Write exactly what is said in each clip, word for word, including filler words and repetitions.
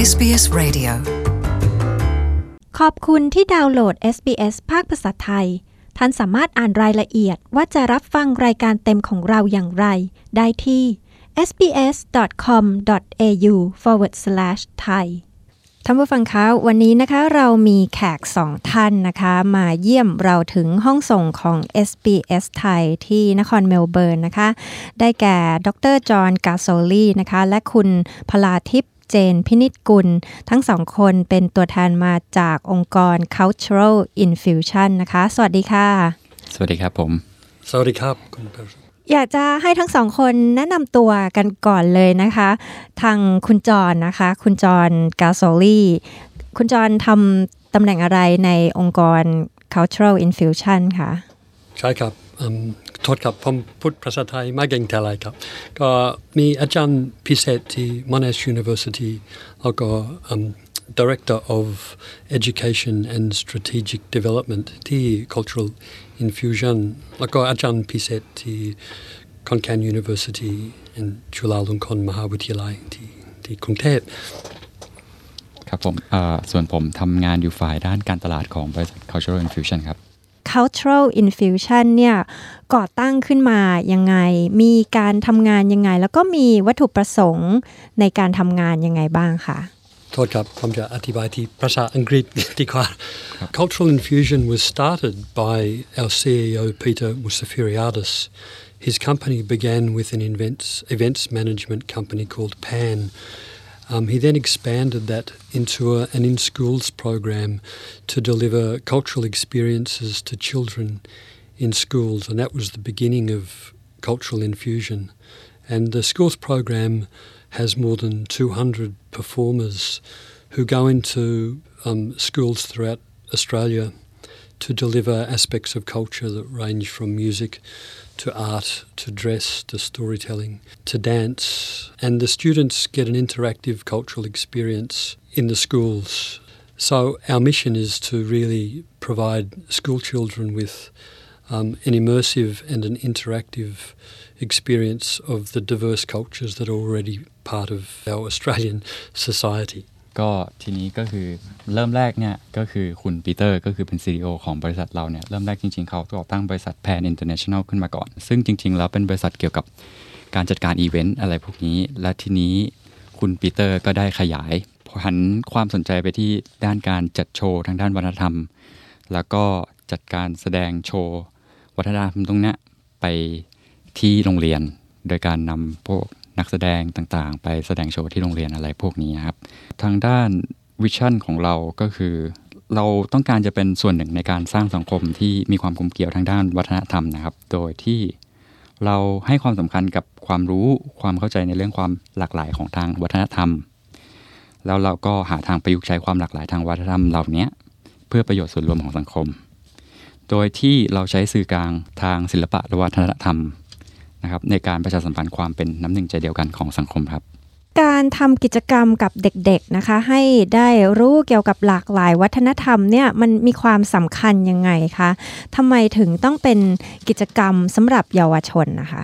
เอส บี เอส Radio ขอบคุณที่ดาวน์โหลด เอส บี เอส ภาคภาษาไทยท่านสามารถอ่านรายละเอียดว่าจะรับฟังรายการเต็มของเราอย่างไรได้ที่ เอส บี เอส ดอท คอม ดอท เอ ยู สแลช สแลช ไทย ท่านผู้ฟังคะวันนี้นะคะเรามีแขกสองท่านนะคะมาเยี่ยมเราถึงห้องส่งของ เอส บี เอส ไทยที่นครเมลเบิร์นนะคะได้แก่ดร.จอห์น กาโซลีนะคะและคุณพลาทิพย์เจนพินิจกุลทั้งสองคนเป็นตัวแทนมาจากองค์กร Cultural Infusion นะคะสวัสดีค่ะสวัสดีครับผมสวัสดีครับคุณเปรอยากจะให้ทั้งสองคนแนะนำตัวกันก่อนเลยนะคะทางคุณจอห์นนะคะคุณจอห์นกาโซลีคุณจอห์นทำตำแหน่งอะไรในองค์กร Cultural Infusion ค่ะใช่ครับโทษครับผมพูดภาษาไทยไม่เก่งเท่าไหร่ครับก็มีอาจารย์พิเศษที่ Monash University แล้วก็ Director of Education and Strategic Development ที่ Cultural Infusion แล้วก็อาจารย์พิเศษที่ Konkan University และจุฬาลงกรณ์มหาวิทยาลัยที่ที่กรุงเทพครับผมส่วนผมทำงานอยู่ฝ่ายด้านการตลาดของบริษัท Cultural Infusion ครับ Cultural Infusion เนี่ยก่อตั้งขึ้นมายังไงมีการทำงานยังไงแล้วก็มีวัตถุประสงค์ในการทำงานยังไงบ้างคะโทษครับผมจะอธิบายที่ภาษาอังกฤษดีกว่า Cultural Infusion was started by our ซี อี โอ Peter Musafiriadis. His company began with an events, events management company called Pan.Um, he then expanded that into a, an in-schools program to deliver cultural experiences to children in schools, and that was the beginning of Cultural Infusion. And the schools program has more than two hundred performers who go into um, schools throughout Australia to deliver aspects of culture that range from music to art, to dress, to storytelling, to dance. And the students get an interactive cultural experience in the schools. So our mission is to really provide school children with um, an immersive and an interactive experience of the diverse cultures that are already part of our Australian society. ก็ทีนี้ก็คือเริ่มแรกเนี่ยก็คือคุณปีเตอร์ก็คือเป็น ซี อี โอ ของบริษัทเราเนี่ยเริ่มแรกจริงๆเขาก่อตั้งบริษัท Pan International ขึ้นมาก่อนซึ่งจริงๆแล้วเป็นบริษัทเกี่ยวกับการจัดการอีเวนต์อะไรพวกนี้และทีนี้คุณปีเตอร์ก็ได้ขยายหันความสนใจไปที่ด้านการจัดโชว์ทางด้านวัฒนธรรมแล้วก็จัดการแสดงโชว์วัฒนธรรมตรงนี้ไปที่โรงเรียนโดยการนำพวกนักแสดงต่างๆไปแสดงโชว์ที่โรงเรียนอะไรพวกนี้ครับทางด้านวิชั่นของเราก็คือเราต้องการจะเป็นส่วนหนึ่งในการสร้างสังคมที่มีความกลมเกลี่ยวทางด้านวัฒนธรรมนะครับโดยที่เราให้ความสำคัญกับความรู้ความเข้าใจในเรื่องความหลากหลายของทางวัฒนธรรมแล้วเราก็หาทางประยุกต์ใช้ความหลากหลายทางวัฒนธรรมเหล่านี้เพื่อประโยชน์ส่วนรวมของสังคมโดยที่เราใช้สื่อกลางทางศิลปะและวัฒนธรรมนะครับในการประชาสัมพันธ์ความเป็นน้ำหนึ่งใจเดียวกันของสังคมครับการทำกิจกรรมกับเด็กๆนะคะให้ได้รู้เกี่ยวกับหลากหลายวัฒนธรรมเนี่ยมันมีความสำคัญยังไงคะทำไมถึงต้องเป็นกิจกรรมสำหรับเยาวชนนะคะ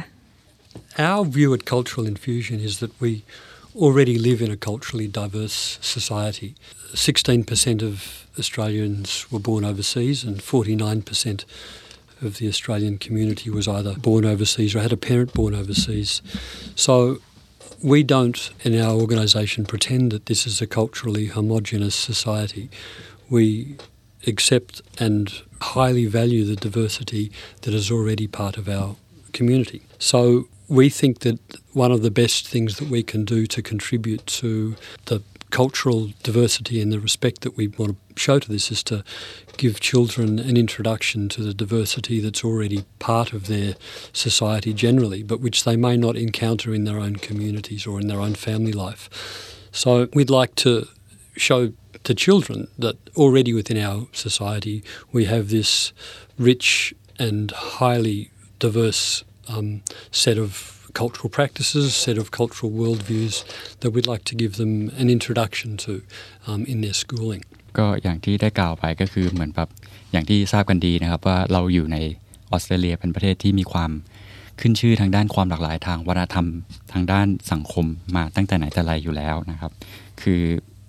Our view at Cultural Infusion is that we already live in a culturally diverse society. sixteen percent of Australians were born overseas and forty-nine percent of the Australian community was either born overseas or had a parent born overseas. So we don't in our organisation pretend that this is a culturally homogenous society. We accept and highly value the diversity that is already part of our community. So we think that one of the best things that we can do to contribute to the cultural diversity and the respect that we want to show to this is to give children an introduction to the diversity that's already part of their society generally, but which they may not encounter in their own communities or in their own family life. So we'd like to show to children that already within our society we have this rich and highly diverse um, set of cultural practices, set of cultural worldviews that we'd like to give them an introduction to um, in their schooling. ก็อย่างที่ได้กล่าวไปก็คือเหมือนแบบอย่างที่ทราบกันดีนะครับว่าเราอยู่ในออสเตรเลียเป็นประเทศที่มีความขึ้นชื่อทางด้านความหลากหลายทางวัฒนธรรมทางด้านสังคมมาตั้งแต่ไหนแต่ไรอยู่แล้วนะครับคือ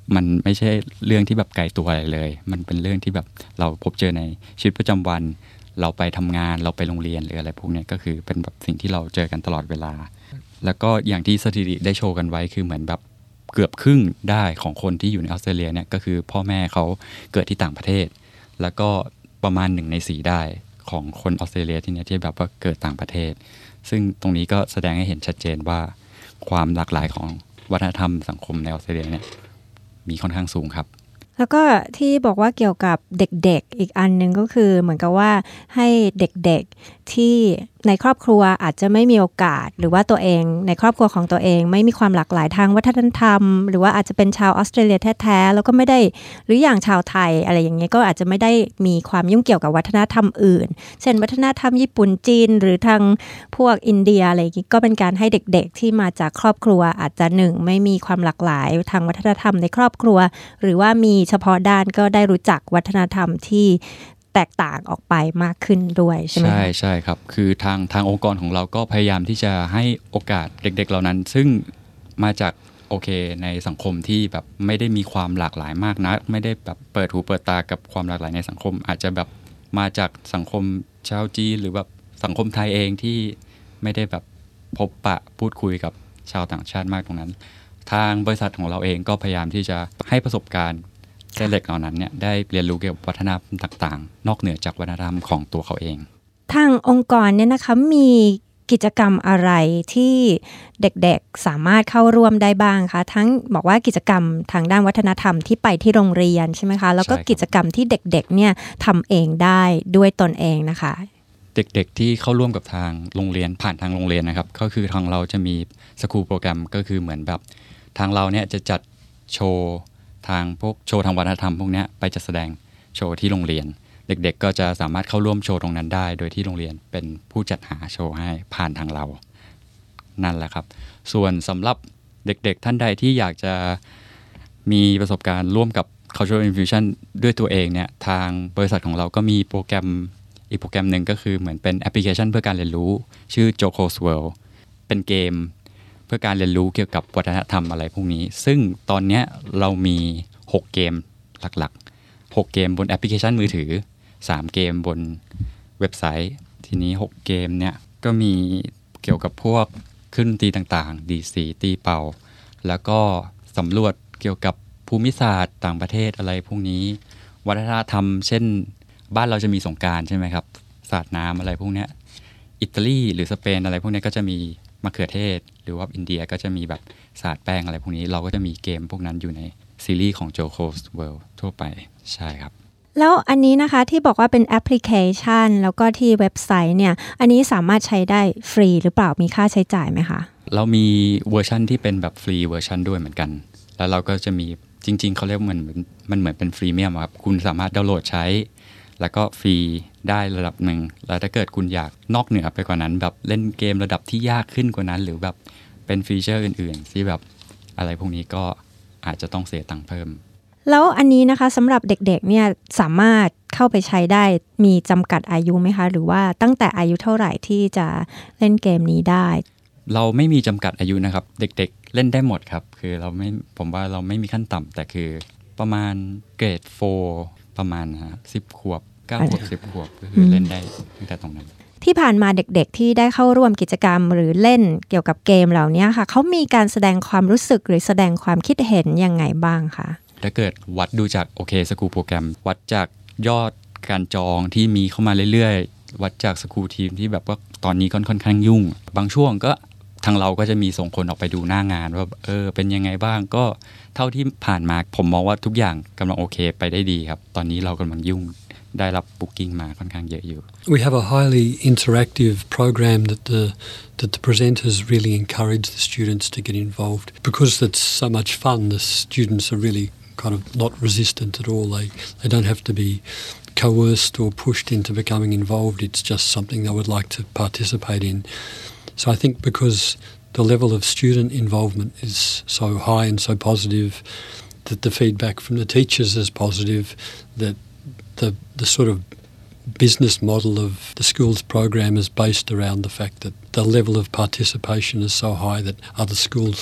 มันไม่ใช่เรื่องที่แบบไกลตัวอะไรเลยมันเป็นเรื่องที่แบบเราพบเจอในชีวิตประจำวันเราไปทำงานเราไปโรงเรียนหรืออะไรพวกนี้ก็คือเป็นแบบสิ่งที่เราเจอกันตลอดเวลาแล้วก็อย่างที่สถิติได้โชว์กันไว้คือเหมือนแบบเกือบครึ่งได้ของคนที่อยู่ในออสเตรเลียเนี่ยก็คือพ่อแม่เขาเกิดที่ต่างประเทศแล้วก็ประมาณหนึ่งในสี่ได้ของคนออสเตรเลียที่เนี่ยที่แบบว่าเกิดต่างประเทศซึ่งตรงนี้ก็แสดงให้เห็นชัดเจนว่าความหลากหลายของวัฒนธรรมสังคมในออสเตรเลียเนี่ยมีค่อนข้างสูงครับแล้วก็ที่บอกว่าเกี่ยวกับเด็กๆอีกอันนึงก็คือเหมือนกับว่าให้เด็กๆที่ในครอบครัวอาจจะไม่มีโอกาสหรือว่าตัวเองในครอบครัวของตัวเองไม่มีความหลากหลายทางวัฒนธรรมหรือว่าอาจจะเป็นชาวออสเตรเลียแท้ๆแล้วก็ไม่ได้หรืออย่างชาวไทยอะไรอย่างเงี้ยก็อาจจะไม่ได้มีความยุ่งเกี่ยวกับวัฒนธรรมอื่นเช่นวัฒนธรรมญี่ปุ่นจีนหรือทางพวกอินเดียอะไรอย่างงี้ก็เป็นการให้เด็กๆที่มาจากครอบครัวอาจจะหนึ่งไม่มีความหลากหลายทางวัฒนธรรมในครอบครัวหรือว่ามีเฉพาะด้านก็ได้รู้จักวัฒนธรรมที่แตกต่างออกไปมากขึ้นด้วยใช่ไหมใช่ใช่ครับคือทางทางองค์กรของเราก็พยายามที่จะให้โอกาสเด็กๆเหล่านั้นซึ่งมาจากโอเคในสังคมที่แบบไม่ได้มีความหลากหลายมากนักไม่ได้แบบเปิดหูเปิดตากับความหลากหลายในสังคมอาจจะแบบมาจากสังคมชาวจีนหรือแบบสังคมไทยเองที่ไม่ได้แบบพบปะพูดคุยกับชาวต่างชาติมากตรงนั้นทางบริษัทของเราเองก็พยายามที่จะให้ประสบการณ์เด็กเหล่านั้นเนี่ยได้เรียนรู้เกี่ยวกับวัฒนธรรมต่างๆนอกเหนือจากวัฒนธรรมของตัวเขาเองทางองค์กรเนี่ยนะคะมีกิจกรรมอะไรที่เด็กๆสามารถเข้าร่วมได้บ้างคะทั้งบอกว่ากิจกรรมทางด้านวัฒนธรรมที่ไปที่โรงเรียนใช่ไหมคะแล้วก็กิจกรรมที่เด็กๆเนี่ยทำเองได้ด้วยตนเองนะคะเด็กๆที่เข้าร่วมกับทางโรงเรียนผ่านทางโรงเรียนนะครับก็คือทางเราจะมีสคูลโปรแกรมก็คือเหมือนแบบทางเราเนี่ยจะจัดโชว์ทางพวกโชว์ทางวัฒนธรรมพวกนี้ไปจัดแสดงโชว์ที่โรงเรียนเด็กๆก็จะสามารถเข้าร่วมโชว์ตรงนั้นได้โดยที่โรงเรียนเป็นผู้จัดหาโชว์ให้ผ่านทางเรานั่นแหละครับส่วนสำหรับเด็กๆท่านใดที่อยากจะมีประสบการณ์ร่วมกับ Cultural Infusion ด้วยตัวเองเนี่ยทางบริษัทของเราก็มีโปรแกรมอีกโปรแกรมหนึ่งก็คือเหมือนเป็นแอปพลิเคชันเพื่อการเรียนรู้ชื่อ Joko's World เป็นเกมเพื่อการเรียนรู้เกี่ยวกับวัฒนธรรมอะไรพวกนี้ซึ่งตอนนี้เรามีหกเกมหลักๆหกเกมบนแอปพลิเคชันมือถือสามเกมบนเว็บไซต์ทีนี้หกเกมเนี่ยก็มีเกี่ยวกับพวกเครื่องดนตรีต่างๆดีดสีตีเป่าแล้วก็สำรวจเกี่ยวกับภูมิศาสตร์ต่างประเทศอะไรพวกนี้วัฒนธรรมเช่นบ้านเราจะมีสงกรานต์ใช่ไหมครับสาดน้ำอะไรพวกนี้อิตาลีหรือสเปนอะไรพวกนี้ก็จะมีมะเขือเทศหรือว่าอินเดียก็จะมีแบบสาดแป้งอะไรพวกนี้เราก็จะมีเกมพวกนั้นอยู่ในซีรีส์ของ Joko's World ทั่วไปใช่ครับแล้วอันนี้นะคะที่บอกว่าเป็นแอปพลิเคชันแล้วก็ที่เว็บไซต์เนี่ยอันนี้สามารถใช้ได้ฟรีหรือเปล่ามีค่าใช้จ่ายไหมคะเรามีเวอร์ชันที่เป็นแบบฟรีเวอร์ชันด้วยเหมือนกันแล้วเราก็จะมีจริงๆเขาเรียกว่ามันมันเหมือนเป็นฟรีเมียมครับคุณสามารถดาวน์โหลดใช้แล้วก็ฟรีได้ระดับหนึ่งแล้วถ้าเกิดคุณอยากนอกเหนือไปกว่านั้นแบบเล่นเกมระดับที่ยากขึ้นกว่านั้นหรือแบบเป็นฟีเจอร์อื่นๆที่แบบอะไรพวกนี้ก็อาจจะต้องเสียตังค์เพิ่มแล้วอันนี้นะคะสำหรับเด็กๆเนี่ยสามารถเข้าไปใช้ได้มีจำกัดอายุไหมคะหรือว่าตั้งแต่อายุเท่าไหร่ที่จะเล่นเกมนี้ได้เราไม่มีจำกัดอายุนะครับเด็กๆเล่นได้หมดครับคือเราไม่ผมว่าเราไม่มีขั้นต่ำแต่คือประมาณเกรดโฟร์ประมาณนะสิบขวบเก้าขวบสิบขวบก็คือเล่นได้ตั้งแต่ตรงนั้นที่ผ่านมาเด็กๆที่ได้เข้าร่วมกิจกรรมหรือเล่นเกี่ยวกับเกมเหล่านี้ค่ะเขามีการแสดงความรู้สึกหรือแสดงความคิดเห็นยังไงบ้างคะถ้าเกิดวัดดูจากโอเคสกูลโปรแกรมวัดจากยอดการจองที่มีเข้ามาเรื่อยๆวัดจากสกูลทีมที่แบบว่าตอนนี้ค่อนข้างยุ่งบางช่วงก็ทางเราก็จะมีส่งคนออกไปดูหน้างานว่าเออเป็นยังไงบ้างก็เท่าที่ผ่านมาผมมองว่าทุกอย่างกำลังโอเคไปได้ดีครับตอนนี้เรากำลังยุ่งได้รับบุ๊กิ้งมาค่อนข้างเยอะอยู่ We have a highly interactive program that the that the presenters really encourage the students to get involved because it's so much fun. The students are really kind of not resistant at all. They they don't have to be coerced or pushed into becoming involved. It's just something they would like to participate in. So I think because the level of student involvement is so high and so positive, that the feedback from the teachers is positive, that the the sort of business model of the school's program is based around the fact that the level of participation is so high that other schools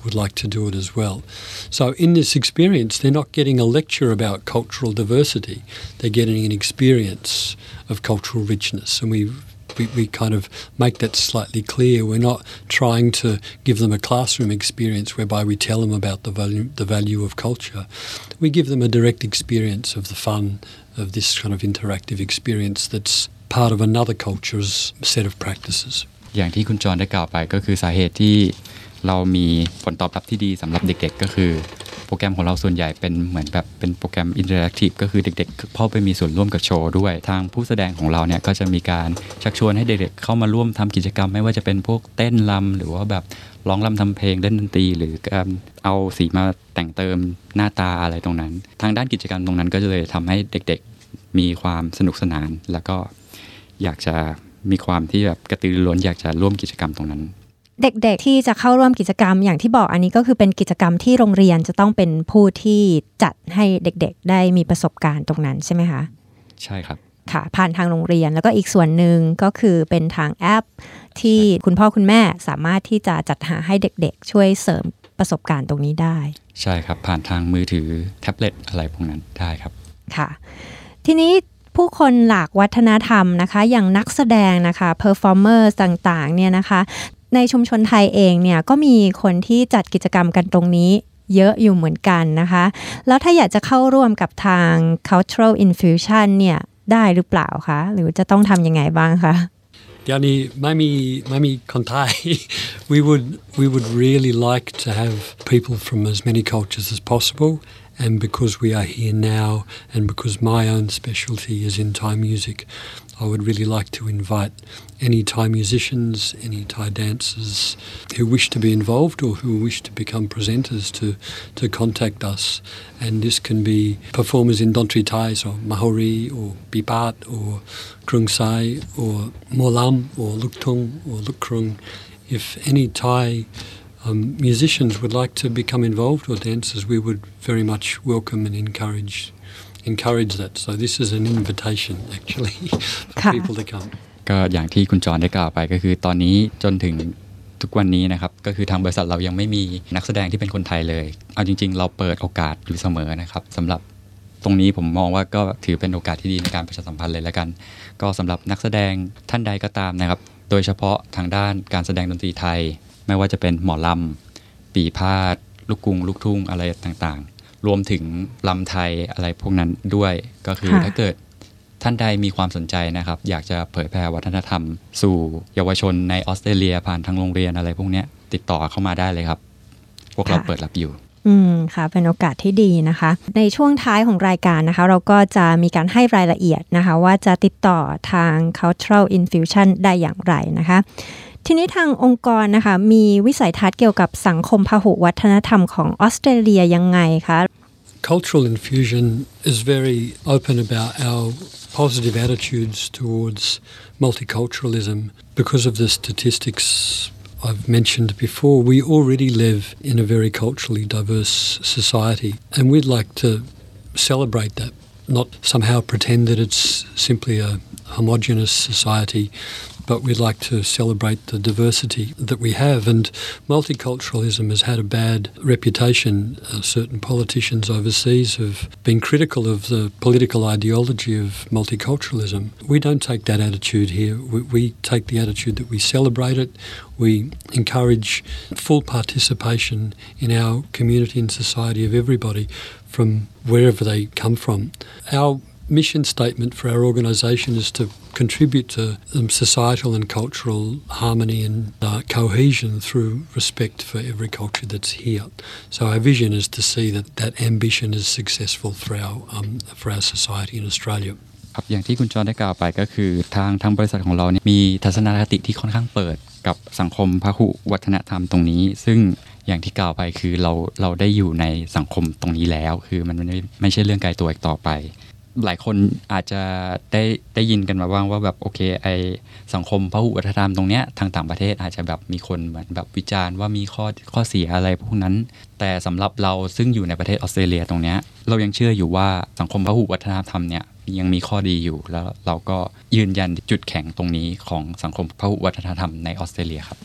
would like to do it as well. So in this experience, they're not getting a lecture about cultural diversity. They're getting an experience of cultural richness. And we We, we kind of make that slightly clear. We're not trying to give them a classroom experience whereby we tell them about the value, the value of culture. We give them a direct experience of the fun of this kind of interactive experience that's part of another culture's set of practices. อย่างที่คุณจรได้กล่าวไปก็คือสาเหตุที่เรามีผลตอบรับที่ดีสำหรับเด็กๆก็คือโปรแกรมของเราส่วนใหญ่เป็นเหมือนแบบเป็นโปรแกรมอินเทอร์แอคทีฟก็คือเด็กๆเข้าไปมีส่วนร่วมกับโชว์ด้วยทางผู้แสดงของเราเนี่ยก็จะมีการชักชวนให้เด็กๆเข้ามาร่วมทำกิจกรรมไม่ว่าจะเป็นพวกเต้นรำหรือว่าแบบร้องรำทำเพลงเล่นดนตรีหรือการเอาสีมาแต่งเติมหน้าตาอะไรตรงนั้นทางด้านกิจกรรมตรงนั้นก็จะเลยทำให้เด็กๆมีความสนุกสนานแล้วก็อยากจะมีความที่แบบกระตือรือร้นอยากจะร่วมกิจกรรมตรงนั้นเด็กๆที่จะเข้าร่วมกิจกรรมอย่างที่บอกอันนี้ก็คือเป็นกิจกรรมที่โรงเรียนจะต้องเป็นผู้ที่จัดให้เด็กๆได้มีประสบการณ์ตรงนั้นใช่ไหมคะใช่ครับค่ะผ่านทางโรงเรียนแล้วก็อีกส่วนหนึ่งก็คือเป็นทางแอปที่คุณพ่อคุณแม่สามารถที่จะจัดหาให้เด็กๆช่วยเสริมประสบการณ์ตรงนี้ได้ใช่ครับผ่านทางมือถือแท็บเล็ตอะไรพวกนั้นได้ครับค่ะทีนี้ผู้คนหลากวัฒนธรรมนะคะอย่างนักแสดงนะคะเพอร์ฟอร์เมอร์ต่างๆเนี่ยนะคะในชุมชนไทยเองเนี่ยก็มีคนที่จัดกิจกรรมกันตรงนี้เยอะอยู่เหมือนกันนะคะแล้วถ้าอยากจะเข้าร่วมกับทาง cultural infusion เนี่ยได้หรือเปล่าคะหรือจะต้องทำยังไงบ้างคะ Yani Mami Mami Kontai, we would we would really like to have people from as many cultures as possible, and because we are here now, and because my own specialty is in Thai music, I would really like to invite any Thai musicians, any Thai dancers who wish to be involved or who wish to become presenters to to contact us. And this can be performers in Dontri Thai, so Mahori or Bipat or Krung Sai or Molam or Luk Tung or Luk Krung. If any Thai um, musicians would like to become involved or dancers, we would very much welcome and encourage encourage that. So this is an invitation actually for people to come. ก็อย่างที่คุณจรได้กล่าวไปก็คือตอนนี้จนถึงทุกวันนี้นะครับก็คือทางบริษัทเรายังไม่มีนักแสดงที่เป็นคนไทยเลยเอาจริงๆเราเปิดโอกาสอยู่เสมอนะครับสำหรับตรงนี้ผมมองว่าก็ถือเป็นโอกาสที่ดีในการประชาสัมพันธ์เลยแล้วกันก็สำหรับนักแสดงท่านใดก็ตามนะครับโดยเฉพาะทางด้านการแสดงดนตรีไทยไม่ว่าจะเป็นหมอลำปีพาดลูกกรุงลูกทุ่งอะไรต่างๆรวมถึงลำไทยอะไรพวกนั้นด้วยก็คือถ้าเกิดท่านใดมีความสนใจนะครับอยากจะเผยแพร่วัฒนธรรมสู่เยาวชนในออสเตรเลียผ่านทางโรงเรียนอะไรพวกนี้ติดต่อเข้ามาได้เลยครับพวกเราเปิดรับอยู่อืมค่ะเป็นโอกาสที่ดีนะคะในช่วงท้ายของรายการนะคะเราก็จะมีการให้รายละเอียดนะคะว่าจะติดต่อทาง Cultural Infusion ได้อย่างไรนะคะทีนี้ทางองค์กรนะคะมีวิสัยทัศน์เกี่ยวกับสังคมพหุวัฒนธรรมของออสเตรเลียยังไงคะ Cultural Infusion is very open about our positive attitudes towards multiculturalism. Because of the statistics I've mentioned before, we already live in a very culturally diverse society, and we'd like to celebrate that, not somehow pretend that it's simply a homogenous society, but we'd like to celebrate the diversity that we have. And multiculturalism has had a bad reputation. Uh, certain politicians overseas have been critical of the political ideology of multiculturalism. We don't take that attitude here. We, we take the attitude that we celebrate it. We encourage full participation in our community and society of everybody from wherever they come from. Our mission statement for our organisation is to contribute to um, societal and cultural harmony and uh, cohesion through respect for every culture that's here. So our vision is to see that that ambition is successful for our um, for our society in Australia. ครับอย่างที่คุณจอห์นได้กล่าวไปก็คือทางทางบริษัทของเราเนี่ยมีทัศนคติที่ค่อนข้างเปิดกับสังคมพหุวัฒนธรรมตรงนี้ซึ่งอย่างที่กล่าวไปคือเราเราได้อยู่ในสังคมตรงนี้แล้วคือมันไม่ไม่ใช่เรื่องไกลตัวอีกต่อไปหลายคนอาจจะได้ได้ยินกันมาบ้างว่าแบบโอเคไอสังคมพหุวัฒนธรรมตรงเนี้ยทางต่างประเทศอาจจะแบบมีคนเหมือนแบบวิจารณ์ว่ามีข้อข้อเสียอะไรพวกนั้นแต่สำหรับเราซึ่งอยู่ในประเทศออสเตรเลียตรงเนี้ยเรายังเชื่ออยู่ว่าสังคมพหุวัฒนธรรมเนี่ยยังมีข้อดีอยู่แล้วเราก็ยืนยันจุดแข็งตรงนี้ของสังคมพหุวัฒนธรรมในออสเตรเลียครับ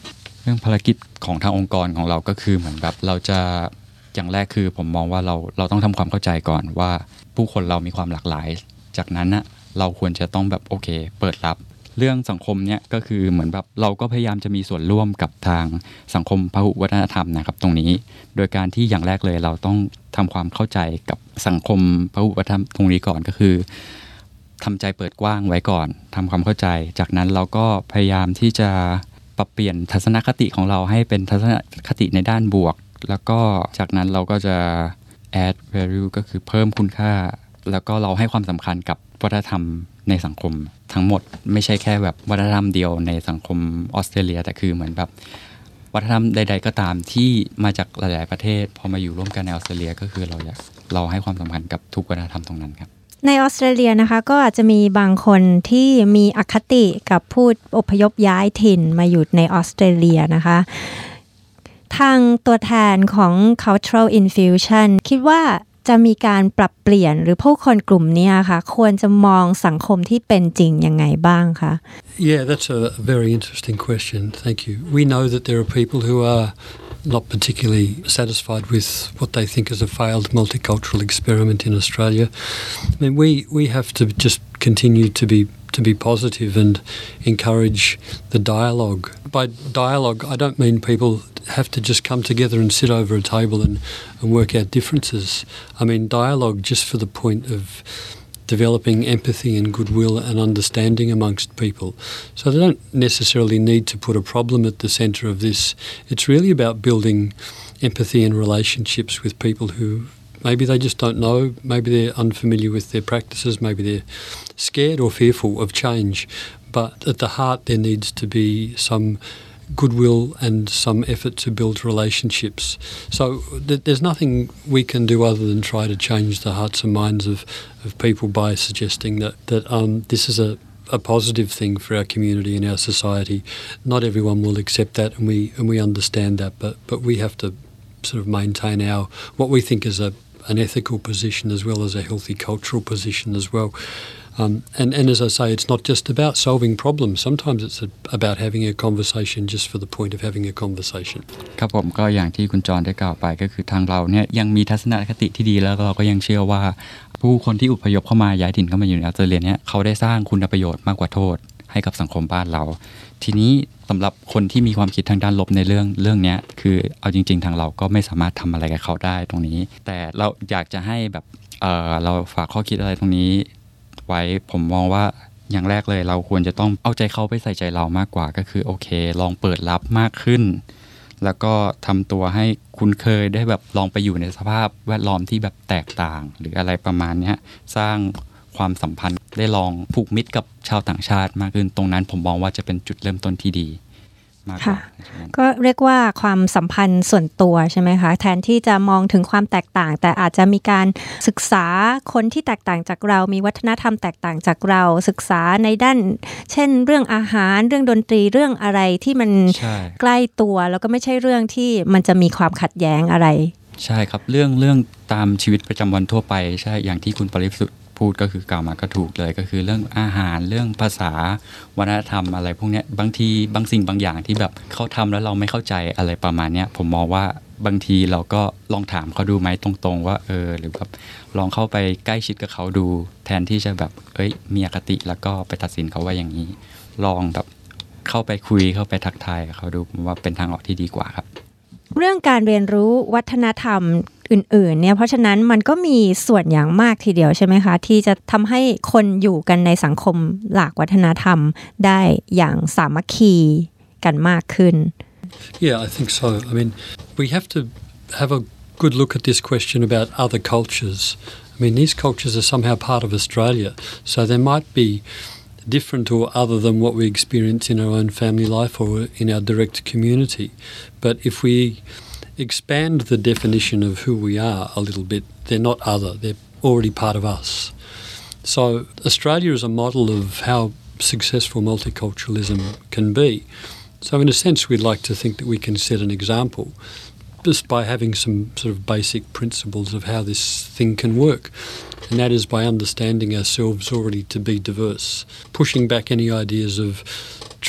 เรื่องภารกิจของทางองค์กรของเราก็คือเหมือนแบบเราจะอย่างแรกคือผมมองว่าเราเราต้องทำความเข้าใจก่อนว่าผู้คนเรามีความหลากหลายจากนั้นนะเราควรจะต้องแบบโอเคเปิดรับเรื่องสังคมเนี่ยก็คือเหมือนแบบเราก็พยายามจะมีส่วนร่วมกับทางสังคมพหุวัฒนธรรมนะครับตรงนี้โดยการที่อย่างแรกเลยเราต้องทำความเข้าใจกับสังคมพหุวัฒนธรรมตรงนี้ก่อนก็คือทำใจเปิดกว้างไว้ก่อนทำความเข้าใจจากนั้นเราก็พยายามที่จะปรับเปลี่ยนทัศนคติของเราให้เป็นทัศนคติในด้านบวกแล้วก็จากนั้นเราก็จะ add value ก็คือเพิ่มคุณค่าแล้วก็เราให้ความสำคัญกับวัฒนธรรมในสังคมทั้งหมดไม่ใช่แค่แบบวัฒนธรรมเดียวในสังคมออสเตรเลียแต่คือเหมือนแบบวัฒนธรรมใดๆก็ตามที่มาจากหลายๆประเทศพอมาอยู่ร่วมกันในออสเตรเลียก็คือเราอยากเราให้ความสำคัญกับทุกวัฒนธรรมตรงนั้นครับในออสเตรเลียนะคะก็อาจจะมีบางคนที่มีอคติกับผู้อพยพย้ายถิ่นมาอยู่ในออสเตรเลียนะคะทางตัวแทนของ Cultural Infusion คิดว่าจะมีการปรับเปลี่ยนหรือผู้คนกลุ่มนี้ค่ะควรจะมองสังคมที่เป็นจริงยังไงบ้างคะ Yeah, that's a very interesting question. Thank you. We know that there are people who are not particularly satisfied with what they think is a failed multicultural experiment in Australia. I mean, we, we have to just continue to be to be positive and encourage the dialogue. By dialogue, I don't mean people have to just come together and sit over a table and, and work out differences. I mean dialogue just for the point of developing empathy and goodwill and understanding amongst people. So they don't necessarily need to put a problem at the centre of this. It's really about building empathy and relationships with people who maybe they just don't know, maybe they're unfamiliar with their practices, maybe they're scared or fearful of change. But at the heart there needs to be some goodwill and some effort to build relationships. So th- there's nothing we can do other than try to change the hearts and minds of, of people by suggesting that, that um, this is a, a positive thing for our community and our society. Not everyone will accept that and we, and we understand that, but, but we have to sort of maintain our what we think is a, an ethical position as well as a healthy cultural position as well. Um, and, and as I say, it's not just about solving problems. Sometimes it's a, about having a conversation just for the point of having a conversation. ครับผมก็อย่างที่คุณจรได้กล่าวไปก็คือทางเราเนี่ยยังมีทัศนคติที่ดีแล้วเราก็ยังเชื่อว่าผู้คนที่อพยพเข้ามาย้ายถิ่นเข้ามาอยู่ในออสเตรเลียเนี่ยเขาได้สร้างคุณประโยชน์มากกว่าโทษให้กับสังคมบ้านเราทีนี้สำหรับคนที่มีความคิดทางด้านลบในเรื่องเรื่องนี้คือเอาจริงๆทางเราก็ไม่สามารถทำอะไรกับเขาได้ตรงนี้แต่เราอยากจะให้แบบเออเราฝากข้อคิดอะไรตรงนี้ไว้ผมมองว่าอย่างแรกเลยเราควรจะต้องเอาใจเขาไปใส่ใจเรามากกว่าก็คือโอเคลองเปิดรับมากขึ้นแล้วก็ทำตัวให้คุ้นเคยได้แบบลองไปอยู่ในสภาพแวดล้อมที่แบบแตกต่างหรืออะไรประมาณนี้สร้างความสัมพันธ์ได้ลองผูกมิตรกับชาวต่างชาติมากขึ้นตรงนั้นผมมองว่าจะเป็นจุดเริ่มต้นที่ดีมากกว่าก็เรียกว่าความสัมพันธ์ส่วนตัวใช่ไหมคะแทนที่จะมองถึงความแตกต่างแต่อาจจะมีการศึกษาคนที่แตกต่างจากเรามีวัฒนธรรมแตกต่างจากเราศึกษาในด้านเช่นเรื่องอาหารเรื่องดนตรีเรื่องอะไรที่มันใกล้ตัวแล้วก็ไม่ใช่เรื่องที่มันจะมีความขัดแย้งอะไรใช่ครับเรื่องเรื่องตามชีวิตประจำวันทั่วไปใช่อย่างที่คุณปริสุทธิ์พูดก็คือกล่าวมาก็ถูกเลยก็คือเรื่องอาหารเรื่องภาษาวัฒนธรรมอะไรพวกนี้บางทีบางสิ่งบางอย่างที่แบบเขาทำแล้วเราไม่เข้าใจอะไรประมาณนี้ผมมองว่าบางทีเราก็ลองถามเขาดูไหมตรงๆว่าเออหรือแบบลองเข้าไปใกล้ชิดกับเขาดูแทนที่จะแบบเอ้ยมีอคติแล้วก็ไปตัดสินเขาว่าอย่างนี้ลองแบบเข้าไปคุยเข้าไปทักทายกับเขาดูผมว่าเป็นทางออกที่ดีกว่าครับเรื่องการเรียนรู้วัฒนธรรมอื่นๆเนี่ยเพราะฉะนั้นมันก็มีส่วนอย่างมากทีเดียวใช่ไหมคะที่จะทำให้คนอยู่กันในสังคมหลากวัฒนธรรมได้อย่างสามัคคีกันมากขึ้น Yeah, I think so. I mean, we have to have a good look at this question about other cultures. I mean, these cultures are somehow part of Australia, so there might be different or other than what we experience in our own family life or in our direct community. But if we expand the definition of who we are a little bit, they're not other, they're already part of us. So Australia is a model of how successful multiculturalism can be. So in a sense, we'd like to think that we can set an example just by having some sort of basic principles of how this thing can work. And that is by understanding ourselves already to be diverse, pushing back any ideas of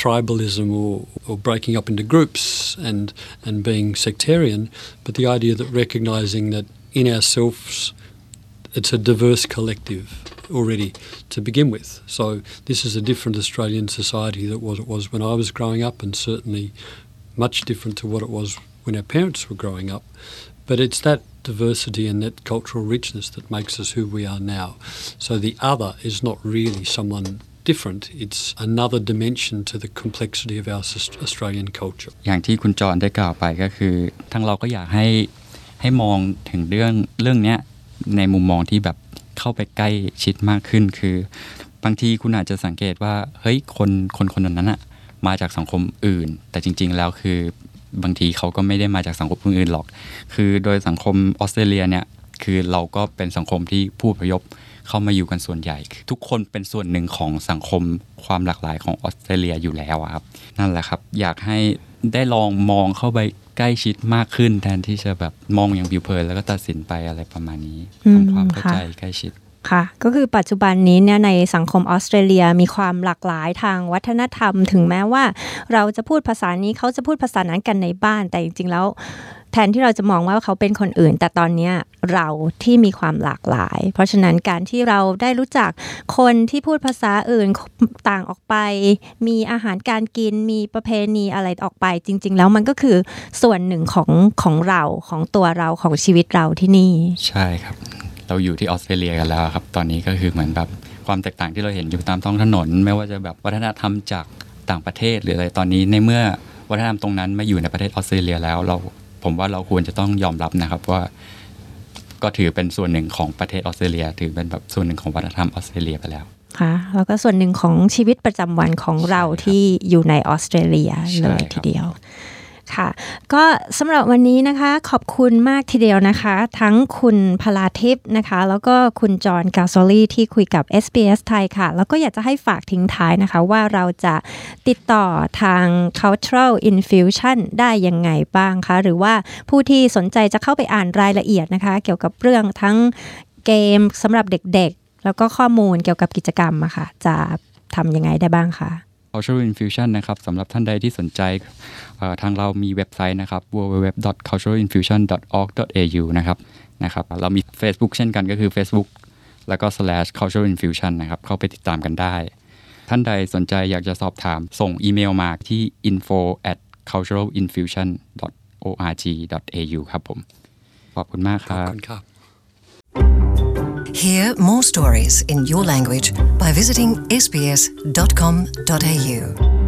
tribalism or, or breaking up into groups and and being sectarian, but the idea that recognizing that in ourselves it's a diverse collective already to begin with. So this is a different Australian society than what it was when I was growing up, and certainly much different to what it was when our parents were growing up. But it's that diversity and that cultural richness that makes us who we are now. So the other is not really someone different. It's another dimension to the complexity of our Australian culture. อย่างที่คุณจรได้กล่าวไปก็คือทั้งเราก็อยากให้ให้มองถึงเรื่องเรื่องนี้ในมุมมองที่แบบเข้าไปใกล้ชิดมากขึ้นคือบางทีคุณอาจจะสังเกตว่าเฮ้ยคนคนคนนั้นน่ะมาจากสังคมอื่นแต่จริงๆแล้วคือบางทีเขาก็ไม่ได้มาจากสังคมอื่นหรอกคือโดยสังคมออสเตรเลียเนี่ยคือเราก็เป็นสังคมที่ผู้อพยพเข้ามาอยู่กันส่วนใหญ่ทุกคนเป็นส่วนหนึ่งของสังคมความหลากหลายของออสเตรเลียอยู่แล้วครับนั่นแหละครับอยากให้ได้ลองมองเข้าไปใกล้ชิดมากขึ้นแทนที่จะแบบมองอย่างผิวเผินแล้วก็ตัดสินไปอะไรประมาณนี้ทำความเข้าใจใกล้ชิดค่ะก็คือปัจจุบันนี้เนี่ยในสังคมออสเตรเลียมีความหลากหลายทางวัฒนธรรมถึงแม้ว่าเราจะพูดภาษานี้เขาจะพูดภาษานั้นกันในบ้านแต่จริงๆแล้วแทนที่เราจะมองว่าเขาเป็นคนอื่นแต่ตอนนี้เราที่มีความหลากหลายเพราะฉะนั้นการที่เราได้รู้จักคนที่พูดภาษาอื่นต่างออกไปมีอาหารการกินมีประเพณีอะไรออกไปจริงๆแล้วมันก็คือส่วนหนึ่งของของเราของตัวเราของชีวิตเราที่นี่ใช่ครับเราอยู่ที่ออสเตรเลียกันแล้วครับตอนนี้ก็คือเหมือนแบบความแตกต่างที่เราเห็นอยู่ตามท้องถนนไม่ว่าจะแบบวัฒนธรรมจากต่างประเทศหรืออะไรตอนนี้ในเมื่อวัฒนธรรมตรงนั้นมาอยู่ในประเทศออสเตรเลียแล้วเราผมว่าเราควรจะต้องยอมรับนะครับว่าก็ถือเป็นส่วนหนึ่งของประเทศออสเตรเลียถือเป็นแบบส่วนหนึ่งของวัฒนธรรมออสเตรเลียไปแล้วค่ะแล้วก็ส่วนหนึ่งของชีวิตประจำวันของเราที่อยู่ในออสเตรเลียเลยทีเดียวค่ะก็สำหรับวันนี้นะคะขอบคุณมากทีเดียวนะคะทั้งคุณพลาทิพย์นะคะแล้วก็คุณจอห์นกาโซลี่ที่คุยกับ เอส บี เอส ไทยค่ะแล้วก็อยากจะให้ฝากทิ้งท้ายนะคะว่าเราจะติดต่อทาง Cultural Infusion ได้ยังไงบ้างคะหรือว่าผู้ที่สนใจจะเข้าไปอ่านรายละเอียดนะคะเกี่ยวกับเรื่องทั้งเกมสำหรับเด็กๆแล้วก็ข้อมูลเกี่ยวกับกิจกรรมอะค่ะจะทำยังไงได้บ้างคะ Cultural Infusion นะครับสำหรับท่านใดที่สนใจทางเรามีเว็บไซต์นะครับ ดับเบิลยู ดับเบิลยู ดับเบิลยู ดอท คัลเจอรัล อินฟิวชั่น ดอท ออร์ก ดอท เอ ยู นะครับนะครับเรามี Facebook เช่นกันก็คือ Facebook แล้วก็ slash cultural infusion นะครับเข้าไปติดตามกันได้ท่านใดสนใจอยากจะสอบถามส่งอีเมลมาที่ info at cultural infusion ดอท ออร์ก ดอท เอ ยู ครับผมขอบคุณมากครับ Hear more stories in your language by visiting s b s dot com dot a u